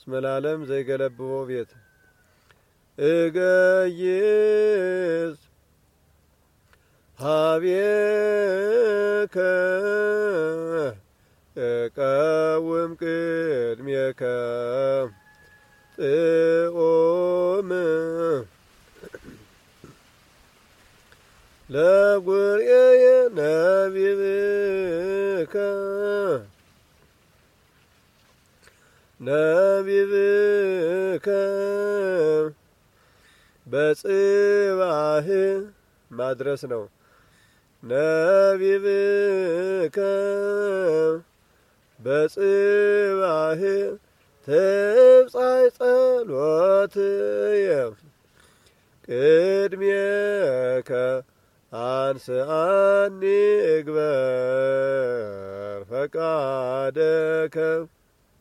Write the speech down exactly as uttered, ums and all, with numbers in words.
እስመ ለዓለም ዘይገለብቦ ቤት እገይስ ሀቤከ እቀውም ቅድሜከ ጥዑም ለጉርኤየ ነቢብከ ነቢብከ በጽባህ ማድረስ ነው። ነቢብከ በጽባህ ትብጻሕ ጸሎትየ ቅድሜከ አንስአኒ እግበር ፈቃደከ